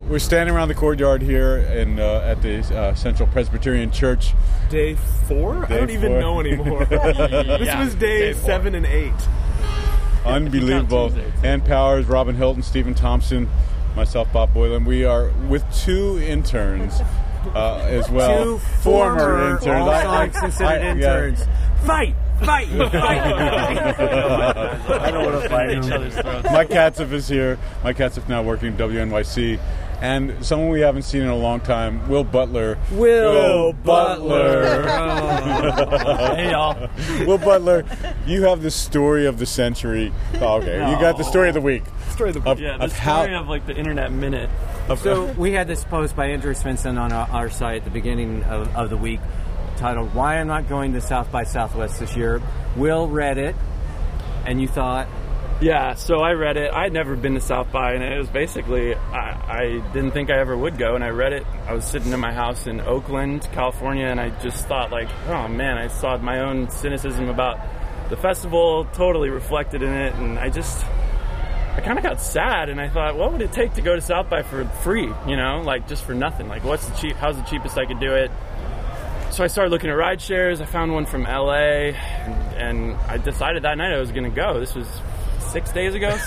We're standing around the courtyard here at the Central Presbyterian Church. Day 4? I don't even know anymore. This was day 7 and 8. Unbelievable. Ann Powers, Robin Hilton, Stephen Thompson, myself, Bob Boylan. We are with 2 interns as well. 2 former interns. I All considered interns. Fight! I don't want to fight each other's throats. Mike Katzif is here. Mike Katzif now working at WNYC. And someone we haven't seen in a long time, Will Butler. Will Butler. Hey, y'all. Will Butler, you have the story of the century. Oh, okay, you got the story of the week. Story of the week. The story of like the internet minute. So we had this post by Andrew Svensson on our site at the beginning of the week titled, "Why I'm Not Going to South by Southwest This Year." Will read it, and you thought... Yeah, so I read it. I had never been to South by, and it was basically, I didn't think I ever would go, and I read it. I was sitting in my house in Oakland, California, and I just thought, like, oh man, I saw my own cynicism about the festival totally reflected in it, and I kind of got sad, and I thought, what would it take to go to South by for free, like just for nothing? Like, how's the cheapest I could do it? So I started looking at ride shares. I found one from LA, and I decided that night I was going to go. This was 7 days ago.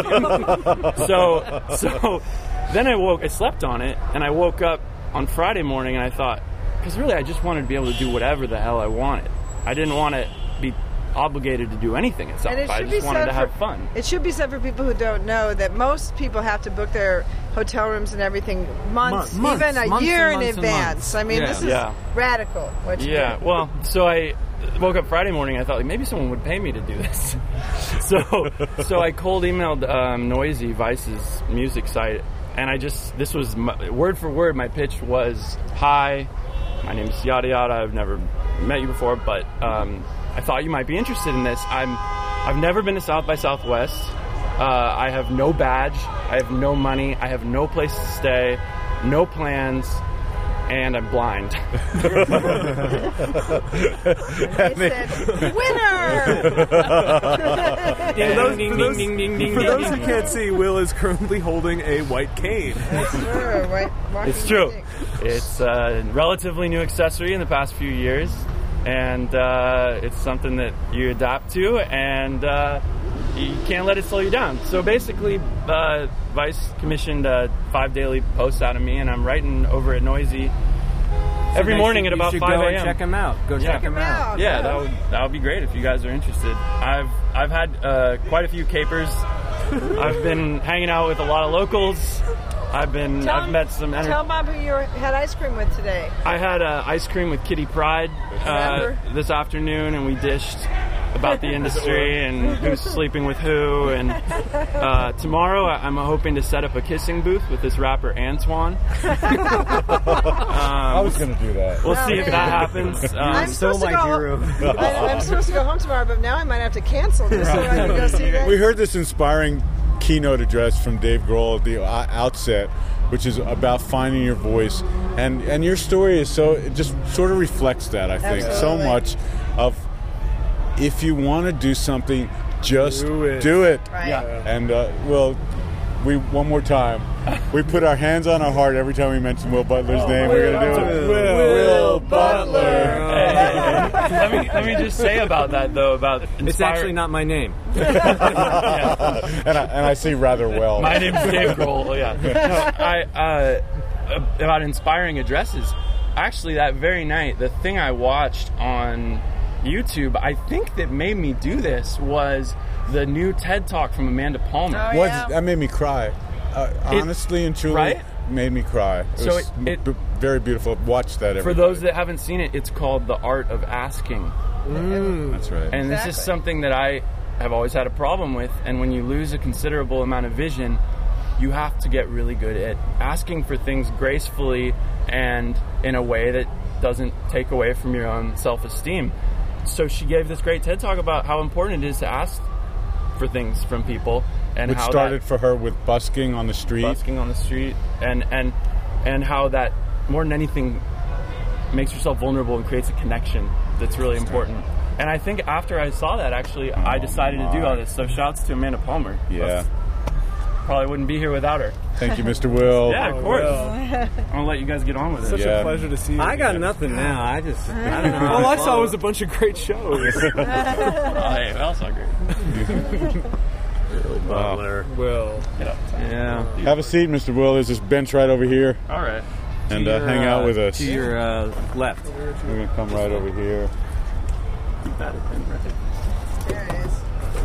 So then I slept on it, and I woke up on Friday morning, and I thought, because really I just wanted to be able to do whatever the hell I wanted. I didn't want to be obligated to do anything at South by. I just wanted to have fun. It should be said for people who don't know that most people have to book their hotel rooms and everything months even a year in advance. I mean, this is radical. Well, so I woke up Friday morning, I thought, like, maybe someone would pay me to do this. So I cold emailed Noisy, Vice's music site, and this was word for word. My pitch was, "Hi, my name's yada yada. I've never met you before, but I thought you might be interested in this. I've never been to South by Southwest. I have no badge. I have no money. I have no place to stay, no plans, and I'm blind." And they said, "Winner!" For those who can't see, Will is currently holding a white cane. It's true. It's a relatively new accessory in the past few years, and it's something that you adapt to, and you can't let it slow you down. So basically, Vice commissioned 5 daily posts out of me, and I'm writing over at Noisy every morning at about 5 a.m. Go check them out. Check them out. Yeah, that would be great if you guys are interested. I've had quite a few capers. I've been hanging out with a lot of locals. I've met some... Tell Bob who you had ice cream with today. I had ice cream with Kitty Pryde this afternoon, and we dished about the industry and who's sleeping with who. And tomorrow I'm hoping to set up a kissing booth with this rapper Antoine. I was going to do that. We'll see if that happens. I'm supposed to go home tomorrow, but now I might have to cancel just so I can go see that. We heard this inspiring keynote address from Dave Grohl at the outset, which is about finding your voice, and your story is it just sort of reflects that. I think so much of, if you want to do something, just do it. Right. Yeah. And one more time, we put our hands on our heart every time we mention Will Butler's name. We're going to do it. Will Butler. Let me just say about that, though, about it's actually not my name. And I see rather well. My name's Dave Grohl. Yeah. About inspiring addresses. Actually, that very night, the thing I watched on YouTube, I think that made me do this, was the new TED Talk from Amanda Palmer. That made me cry. Honestly and truly, right? Made me cry. It was very beautiful. Watch that. For those that haven't seen it, it's called The Art of Asking. That's right. And this is something that I have always had a problem with. And when you lose a considerable amount of vision, you have to get really good at asking for things gracefully and in a way that doesn't take away from your own self-esteem. So she gave this great TED Talk about how important it is to ask for things from people, and which how started for her with busking on the street, and how that more than anything makes yourself vulnerable and creates a connection that's really important. And I think after I saw that, actually, I decided to do all this. So shouts to Amanda Palmer. Yeah. probably wouldn't be here without her. Thank you, Mr. Will. Yeah, of course. I'm going to let you guys get on with it. Such a pleasure to see you. I got nothing now. I don't know. All I saw was a bunch of great shows. Hey, we all saw great. Butler. Will. Yeah. Have a seat, Mr. Will. There's this bench right over here. All right. And hang out with us. To your left. We're going to come right over here. There it is.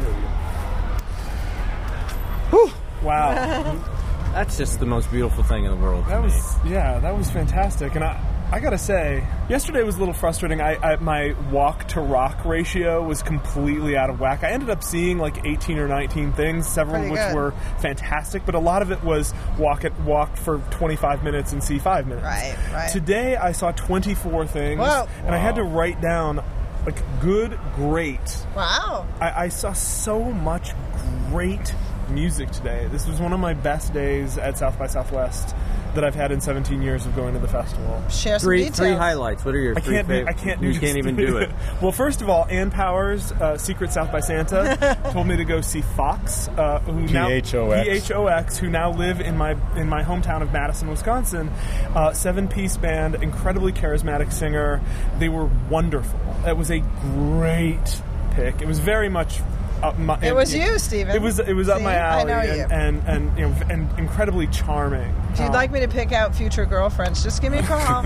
Whew. Wow. That's just the most beautiful thing in the world. That was fantastic. And I gotta say, yesterday was a little frustrating. My walk to rock ratio was completely out of whack. I ended up seeing like 18 or 19 things, several of which were fantastic, but a lot of it was walk for 25 minutes and see 5 minutes. Right. Today I saw 24 things, and I had to write down like good, great. Wow. I saw so much great music today. This was one of my best days at South by Southwest that I've had in 17 years of going to the festival. Share some details. Three highlights. What are your three favorites? I can't do You can't even do it. Well, first of all, Ann Powers, Secret South by Santa, told me to go see Fox, who PHOX, who now live in my hometown of Madison, Wisconsin. 7-piece band, incredibly charismatic singer. They were wonderful. It was a great pick. It was very much. It was you, Stephen. It was up my alley. I know you. And incredibly charming. If you'd like me to pick out future girlfriends, just give me a call.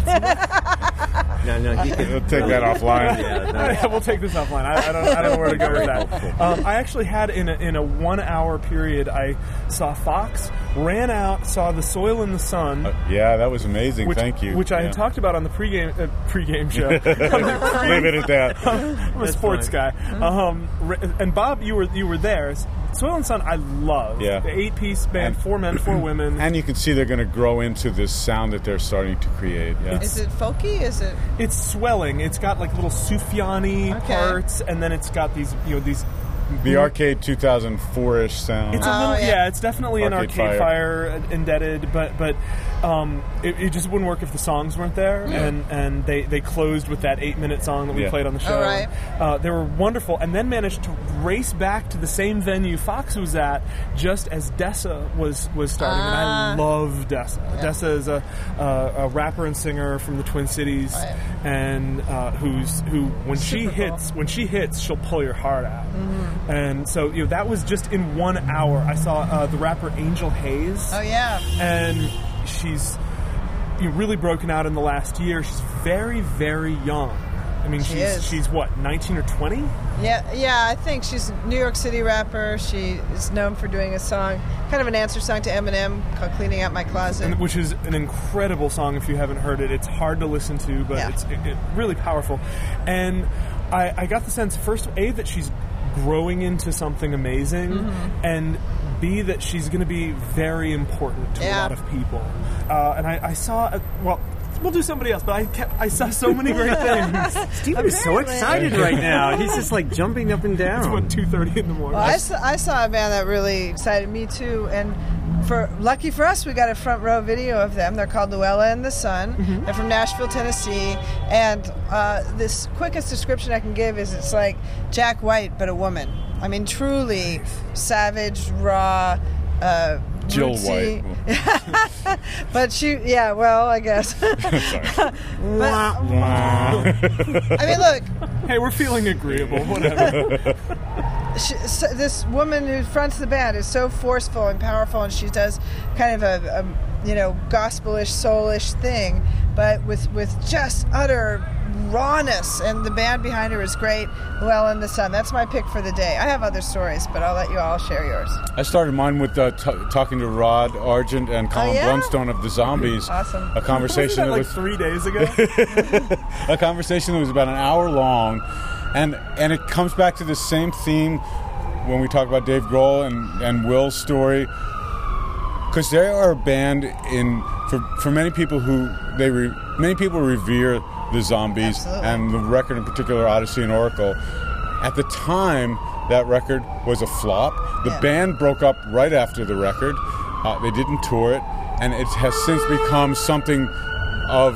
No, we'll take that offline. Yeah, we'll take this offline. I don't know where to go with that. I actually had in a 1 hour period, I saw Fox, ran out, saw The Soil in the Sun. Yeah, that was amazing. Thank you. Which I had talked about on the pregame show. Leave it at that. I'm a sports guy. And Bob, you were there. Soil and Sun, I love. Yeah. The 8-piece band, 4 men, 4 women. And you can see they're going to grow into this sound that they're starting to create. Yeah. Is it folky? Is it? It's swelling. It's got like little Sufjan-y parts, and then it's got these the Arcade 2004-ish sound. It's a little, it's definitely an Arcade Fire indebted, but it just wouldn't work if the songs weren't there, and they closed with that 8-minute song that we played on the show. They were wonderful, and then managed to race back to the same venue Fox was at just as Dessa was starting, and I love Dessa. Yeah. Dessa is a rapper and singer from the Twin Cities, and who when she hits, she'll pull your heart out. Mm-hmm. And so, that was just in 1 hour. I saw the rapper Angel Hayes. Oh, yeah. And she's really broken out in the last year. She's very, very young. I mean, she's what, 19 or 20? Yeah, I think she's a New York City rapper. She is known for doing a song, kind of an answer song to Eminem called Cleaning Out My Closet. Which is an incredible song if you haven't heard it. It's hard to listen to, but it's really powerful. And I got the sense, first, A, that she's growing into something amazing, and B, that she's going to be very important to a lot of people. And I saw, we'll do somebody else, but I saw so many great things. Stephen is so excited right now. He's just like jumping up and down. It's 2:30 in the morning. Well, I saw a band that really excited me too, and lucky for us, we got a front row video of them. They're called Luella and the Sun. Mm-hmm. They're from Nashville, Tennessee. And this quickest description I can give is it's like Jack White, but a woman. I mean, truly savage, raw, Jill rootsy. White. But I guess. Sorry. I mean, look. Hey, we're feeling agreeable. Whatever. This woman who fronts the band is so forceful and powerful, and she does kind of a gospelish, soulish thing, but with just utter rawness, and the band behind her is great. Luella and the Sun. That's my pick for the day. I have other stories, but I'll let you all share yours. I started mine with talking to Rod Argent and Colin Blunstone of the Zombies. Awesome. Wasn't A conversation that like 3 days ago? A conversation that was about an hour long, and it comes back to the same theme when we talk about Dave Grohl and Will's story, because they are a band for many people many people revere the Zombies. Absolutely. And the record in particular, Odyssey and Oracle. At the time, that record was a flop. The band broke up right after the record. They didn't tour it, and it has since become something of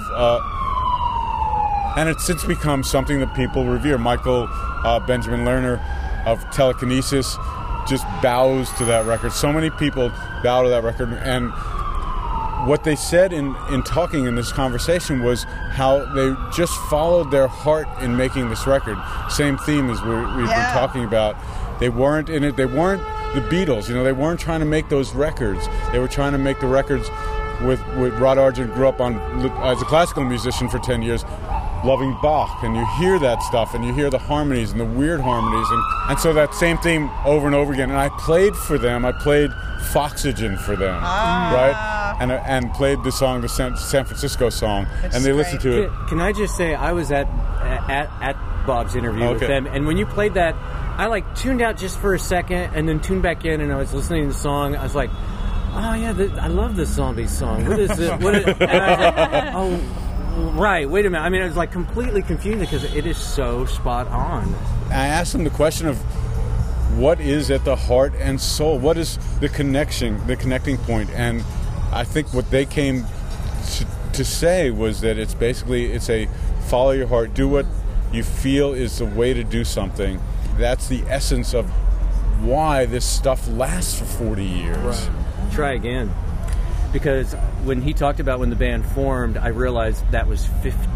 that people revere. Michael Benjamin Lerner of Telekinesis just bows to that record. So many people bow to that record, and what they said in talking in this conversation was how they just followed their heart in making this record. Same theme as we've been talking about. They weren't in it. They weren't the Beatles. They weren't trying to make those records. They were trying to make the records with Rod Argent grew up on as a classical musician for 10 years, loving Bach, and you hear that stuff, and you hear the harmonies and the weird harmonies, and so that same theme over and over again. And I played for them. I played Foxygen for them, right? And played the song, the San Francisco song, and they listened to it. Can I just say, I was at Bob's interview with them, and when you played that, I tuned out just for a second, and then tuned back in, and I was listening to the song. I was like, oh yeah, I love this zombie song. What is it? And I was like, oh, right, wait a minute. I mean, I was completely confused because it is so spot on. I asked them the question of what is at the heart and soul? What is the connecting point? And I think what they came to say was that it's a follow your heart, do what you feel is the way to do something. That's the essence of why this stuff lasts for 40 years. Right. Try again. Because when he talked about when the band formed, I realized that was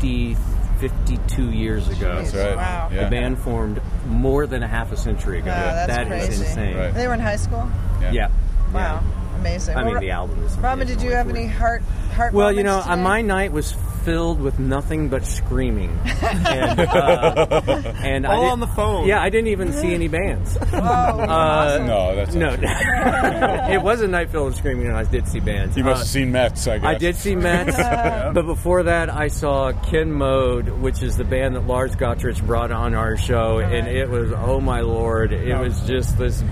52 years ago. That's right. Wow. Yeah. The band formed more than a half a century ago. That's crazy. Is insane. Right. They were in high school? Yeah. Wow. Amazing. I mean, the album is amazing. Robin, did you have any heart Well, moments today? my night was filled with nothing but screaming. And all on the phone. Yeah, I didn't even see any bands. Awesome. No, that's no. It was a night filled with screaming, and I did see bands. You must have seen Mets, I guess. I did see Mets, but before that, I saw Ken Mode, which is the band that Lars Gottrich brought on our show, and it was, oh my lord, it was just this.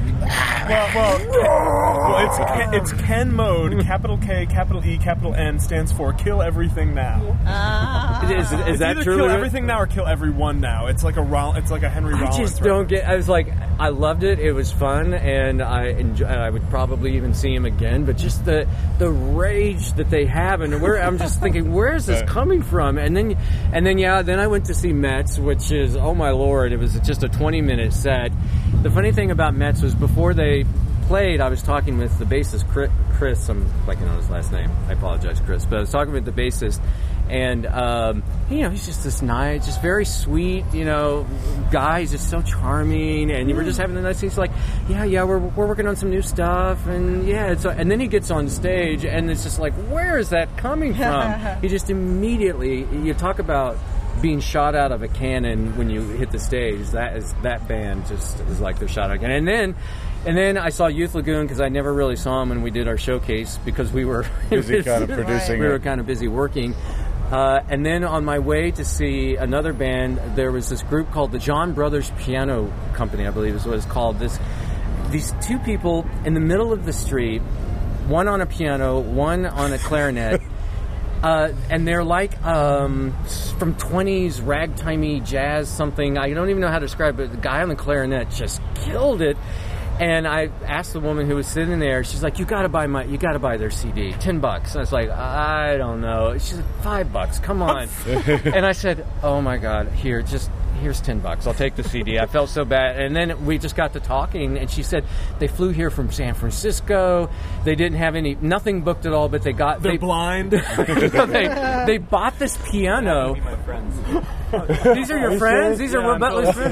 Well, it's Ken Mode, capital K, capital E, capital N, stands for Kill Everything Now. Is that either true? Kill Everything Now or Kill Everyone Now. It's like a Henry Rollins. I just don't get. I was like, I loved it. It was fun, and I would probably even see him again. But just the rage that they have, and I'm just thinking, where is this coming from? And then I went to see Mets, which is, oh my lord, it was just a 20-minute set. The funny thing about Mets was before they played, I was talking with the bassist Chris. I'm blanking on his last name. I apologize, Chris. But I was talking with the bassist, and he's just this nice, just very sweet, guy. He's just so charming, and we're just having a nice. He's like, we're working on some new stuff, and and then he gets on stage, and it's just like, where is that coming from? He just immediately, you talk about being shot out of a cannon when you hit the stage. That band just is like they're shot out of a cannon. And then I saw Youth Lagoon because I never really saw them when we did our showcase because we were busy kind of producing. We were kind of busy working. And then on my way to see another band, there was this group called the John Brothers Piano Company, I believe is what it's called. These two people in the middle of the street, one on a piano, one on a clarinet. And they're like from 20s ragtimey jazz something. I don't even know how to describe it. The guy on the clarinet just killed it. And I asked the woman who was sitting there, she's like, you gotta buy their CD, $10. I was like, I don't know. She's like, $5, come on. And I said, oh my God, here's $10. I'll take the CD. I felt so bad. And then we just got to talking, and she said they flew here from San Francisco. They didn't have nothing booked at all, but they're blind. they bought this piano. My friends. These are your friends? These are Will Butler's friends?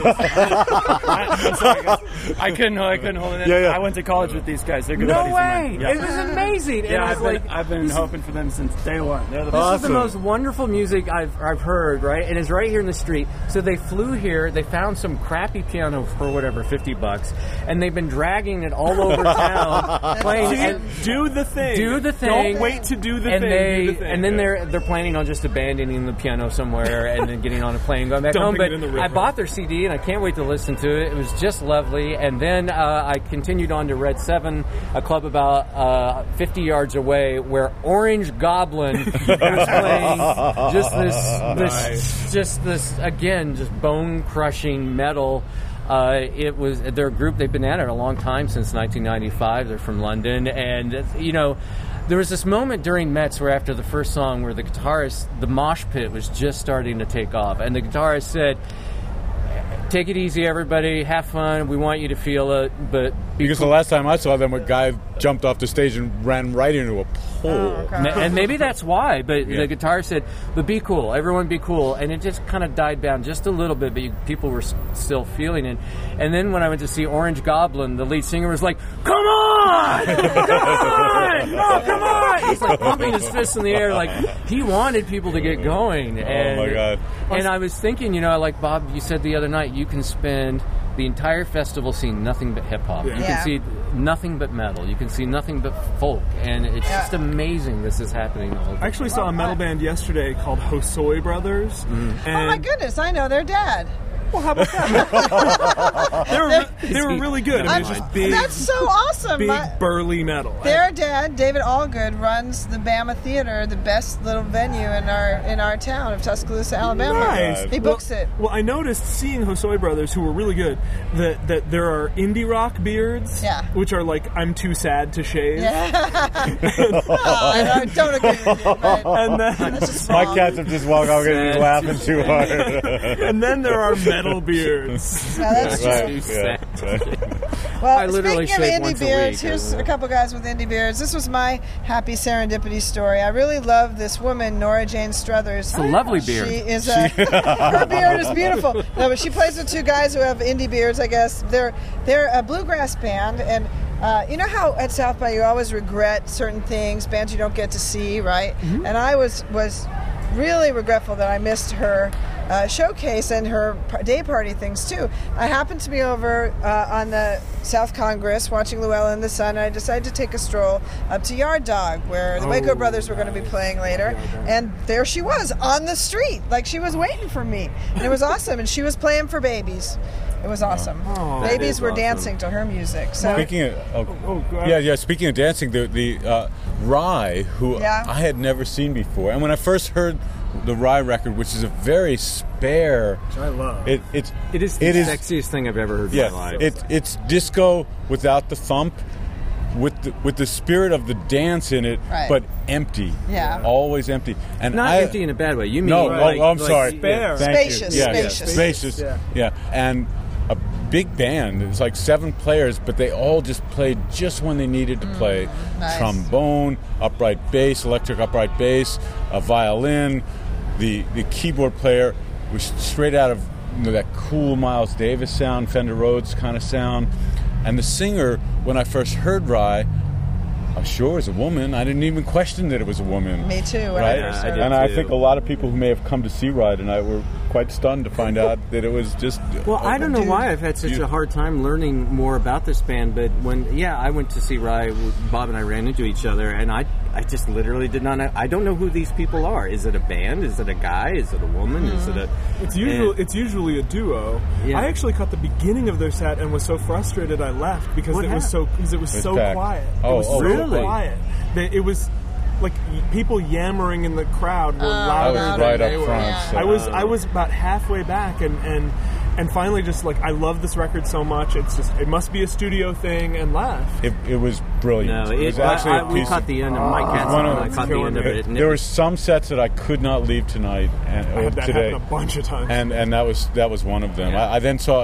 I couldn't hold it in. Yeah. I went to college with these guys. They're good No buddies way! of mine. Yeah. It was amazing. Yeah, and I've been hoping for them since day one. They're the This best. is the most wonderful music I've heard, right? And it's right here in the street. So they flew here, they found some crappy piano for whatever, $50, and they've been dragging it all over town, playing. Do the thing. Do the thing. Don't wait to do the and thing. Do the thing. And then they're planning on just abandoning the piano somewhere and then getting on a plane and going back home. But I bought their CD and I can't wait to listen to it. It was just lovely. And then I continued on to Red 7, a club about 50 yards away, where Orange Goblin was playing just this bone crushing metal. It was their group. They've been at it a long time, since 1995. They're from London, and there was this moment during Mets where after the first song where the guitarist, the mosh pit was just starting to take off, and the guitarist said, take it easy, everybody. Have fun. We want you to feel it, but because the last time I saw them, a guy jumped off the stage and ran right into a pole. Oh, and maybe that's why. But the guitarist said, "But be cool, everyone, be cool." And it just kind of died down just a little bit, but people were still feeling it. And then when I went to see Orange Goblin, the lead singer was like, "Come on, come on, oh, come on!" He's like pumping his fists in the air, like he wanted people to get going. And, oh my God! And I was thinking, like Bob, you said the other night, you can spend the entire festival seeing nothing but hip hop. You can see nothing but metal. You can see nothing but folk, and it's just amazing this is happening. I actually saw a metal band yesterday called Hosoi Brothers. Oh my goodness, I know their dad. Well, how about that? they were really good. I mean, it's just big. That's so awesome. Big burly metal. Their dad, David Allgood, runs the Bama Theater, the best little venue in our town of Tuscaloosa, Alabama. Nice. He books it. Well, I noticed seeing Hosoi Brothers, who were really good, that there are indie rock beards, which are like I'm too sad to shave. Yeah. I don't agree with you. But and then my cats have just walked off because he's laughing too hard. And then there are metal beards. No, that's true. Well, speaking of indie beards, here's a couple guys with indie beards. This was my happy serendipity story. I really love this woman, Nora Jane Struthers. It's a lovely beard. She is her beard is beautiful. No, but she plays with two guys who have indie beards, I guess. They're a bluegrass band, and you know how at South by you always regret certain things, bands you don't get to see, right? Mm-hmm. And I was really regretful that I missed her showcase and her day party things too. I happened to be over on the South Congress watching Llewellyn in the Sun, and I decided to take a stroll up to Yard Dog, where the Waco Brothers were going to be playing later, and there she was on the street, like she was waiting for me, and it was awesome. And she was playing for babies. It was awesome. Babies were dancing to her music. So speaking of, speaking of dancing, the Rye, who I had never seen before, and when I first heard the Rye record, which is a very spare, which I love. It is the sexiest thing I've ever heard in my life. It's disco without the thump, with the spirit of the dance in it, but empty. Yeah, always empty. And not empty in a bad way. You mean I'm sorry. Spare. Spacious. Spacious. Yeah, and a big band. It's like 7 players, but they all just played just when they needed to play. Nice. Trombone, upright bass, electric upright bass, a violin. The keyboard player was straight out of that cool Miles Davis sound, Fender Rhodes kind of sound. And the singer, when I first heard Rye, I'm sure it was a woman. I didn't even question that it was a woman. Me too. Right? I think a lot of people who may have come to see Rye tonight were quite stunned to find out that it was just... Well, I don't know why I've had such a hard time learning more about this band, but when, I went to see Rye, Bob and I ran into each other, and I just literally did not know. I don't know who these people are. Is it a band? Is it a guy? Is it a woman? Is it a... It's usually a duo. Yeah. I actually caught the beginning of their set and was so frustrated I left because it was so quiet. It was so quiet. It was like people yammering in the crowd were louder than right they up were. front. So. I was about halfway back and finally just like I love this record so much. It must be a studio thing, and left. It was brilliant. No, it was actually a piece. We caught the end of my cat's I caught the end of it. There were some sets that I could not leave tonight or that today. Happened a bunch of times, and that was one of them. Yeah. I then saw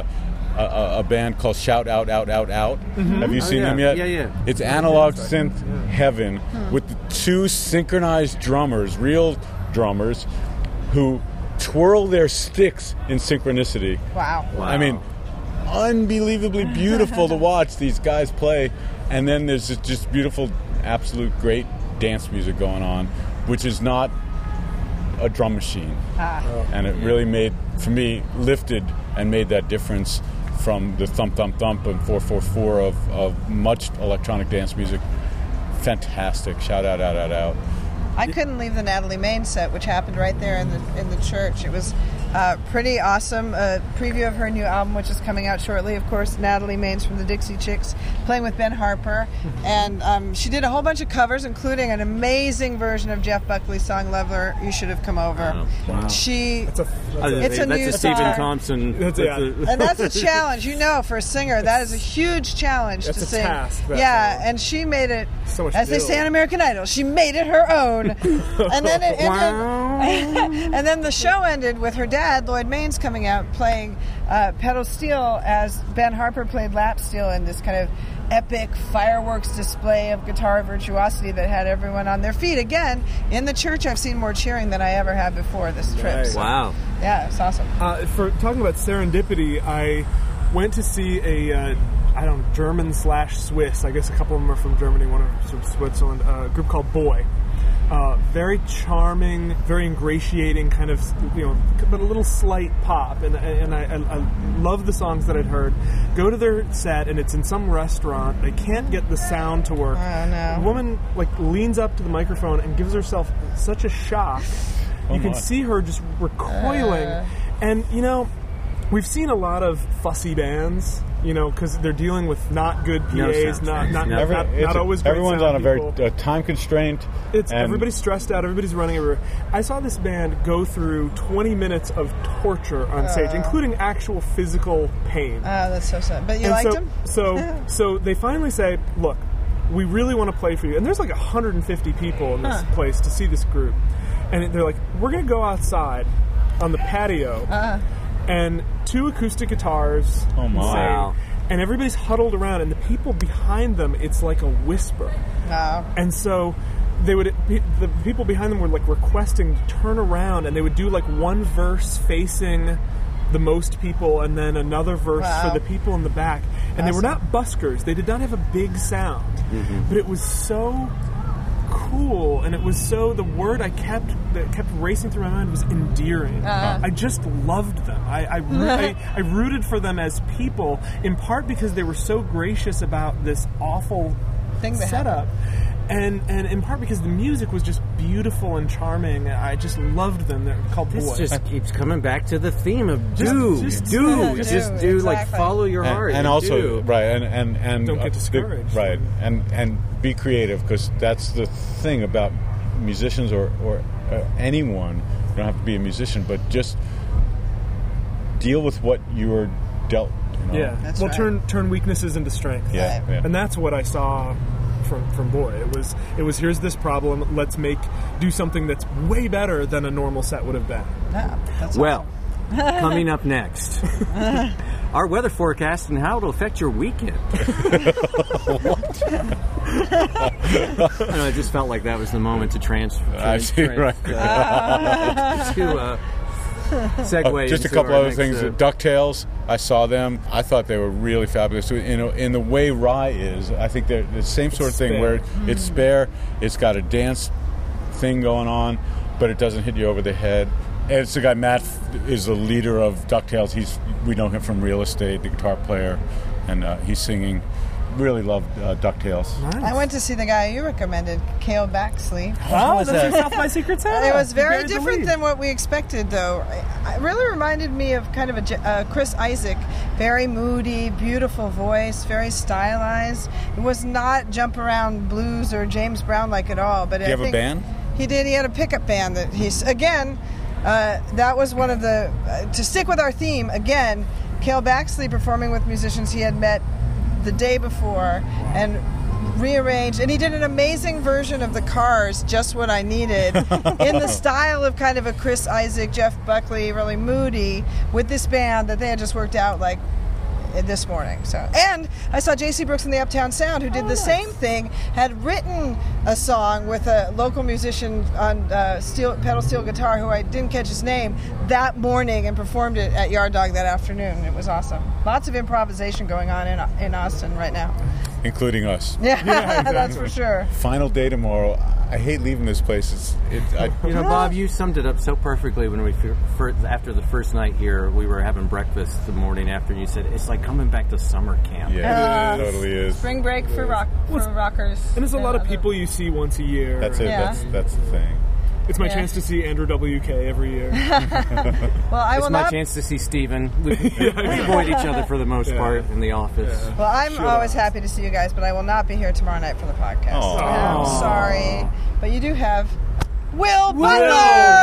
a band called Shout Out Out Out Out. Mm-hmm. Have you seen them yet? Yeah. It's analog synth heaven with the 2 synchronized drummers, real drummers, who twirl their sticks in synchronicity. Wow. I mean, unbelievably beautiful to watch these guys play. And then there's just beautiful, absolute great dance music going on, which is not a drum machine. And it really lifted and made that difference from the thump, thump, thump and 4/4/4 of much electronic dance music. Fantastic. Shout out, out, out, out. I couldn't leave the Natalie Main set, which happened right there in the church. It was pretty awesome. A preview of her new album, which is coming out shortly. Of course, Natalie Main's from the Dixie Chicks, playing with Ben Harper. And she did a whole bunch of covers, including an amazing version of Jeff Buckley's song, Lover, You Should Have Come Over. Wow. That's a new Stephen Thompson. And that's a challenge, for a singer. That is a huge challenge to sing. Task, and she made it, so as they say on American Idol, she made it her own. And then and then the show ended with her dad had Lloyd Maines coming out playing pedal steel as Ben Harper played lap steel in this kind of epic fireworks display of guitar virtuosity that had everyone on their feet. Again, in the church, I've seen more cheering than I ever had before this trip. Right. So, wow. Yeah, it's awesome. For talking about serendipity, I went to see a German/Swiss. I guess a couple of them are from Germany, one of them from Switzerland. A group called Boy. Very charming, very ingratiating, kind of, but a little slight pop. And I love the songs that I'd heard. Go to their set, and it's in some restaurant. They can't get the sound to work. Oh, no. The woman leans up to the microphone and gives herself such a shock. You can see her just recoiling. And, we've seen a lot of fussy bands, because they're dealing with not good PAs, not always great everyone's sound on a very time constraint. Everybody's stressed out. Everybody's running everywhere. I saw this band go through 20 minutes of torture on stage, including actual physical pain. Oh, that's so sad. But you liked them? So they finally say, look, we really want to play for you. And there's 150 people in this place to see this group. And they're like, we're going to go outside on the patio. And 2 acoustic guitars. Oh my! Wow. And everybody's huddled around, and the people behind them, it's like a whisper. Wow. And so the people behind them were requesting to turn around, and they would do one verse facing the most people, and then another verse for the people in the back. And they were not buskers; they did not have a big sound, but it was so cool, and it was so, the word that kept racing through my mind was endearing. I just loved them. I rooted for them as people, in part because they were so gracious about this awful setup, and in part because the music was just beautiful and charming. I just loved them. They're called Boy. This just keeps coming back to the theme of do, exactly. follow your heart, and also right, and don't get discouraged, right, and be creative, because that's the thing about musicians or anyone. You don't have to be a musician, but just deal with what you're dealt. Yeah, that's right. Turn weaknesses into strength. Yeah, Right. yeah. And that's what I saw from Boy. It was here's this problem. Let's do something that's way better than a normal set would have been. Yeah, that's Well, coming up next, our weather forecast and how it'll affect your weekend. I just felt like that was the moment to transfer. I see, right. To segue. Just a couple other things. DuckTales, I saw them. I thought they were really fabulous. In the way Rye is, I think they're the same sort of thing where it's spare. It's got a dance thing going on, but it doesn't hit you over the head. And it's the guy, Matt is the leader of DuckTales. We know him from Real Estate, the guitar player, and he's singing. Really loved DuckTales. Nice. I went to see the guy you recommended, Cale Baxley. Oh, that's your South by Secret Santa. It was very different than what we expected, though. It really reminded me of kind of a Chris Isaak. Very moody, beautiful voice, very stylized. It was not jump around blues or James Brown like at all. But Did he have a band? He did. He had a pickup band that that was one of the... to stick with our theme, again, Cale Baxley performing with musicians he had met the day before and rearranged, and he did an amazing version of the Cars, Just What I Needed, in the style of kind of a Chris Isaak, Jeff Buckley, really moody, with this band that they had just worked out this morning. And I saw J.C. Brooks and the Uptown Sound, who did the same thing, had written a song with a local musician on pedal steel guitar, who I didn't catch his name, that morning, and performed it at Yard Dog that afternoon. It was awesome. Lots of improvisation going on in Austin right now. Including us. Yeah, exactly. That's for sure. Final day tomorrow. I hate leaving this place. Bob, you summed it up so perfectly when after the first night here, we were having breakfast the morning after, and you said, it's like coming back to summer camp. Yeah, it totally is. Spring break for rockers. And there's a lot of people you see once a year. That's it. Yeah. That's the thing. It's my chance to see Andrew WK every year. Well, it's my chance to see Steven. We avoid each other for the most part in the office. Yeah. Well, I'm always happy to see you guys, but I will not be here tomorrow night for the podcast. I'm sorry. But you do have Will Butler!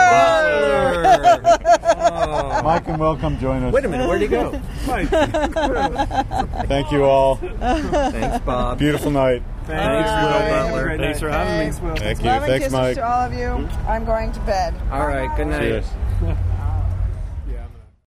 Mike and Will, come join us. Wait a minute, where'd he go? Mike. Thank you all. Thanks, Bob. Beautiful night. Thanks, Will Butler. Thanks for having me. Thank you. Love and Thanks, kisses Mike. to all of you. I'm going to bed. All right, good night. Cheers.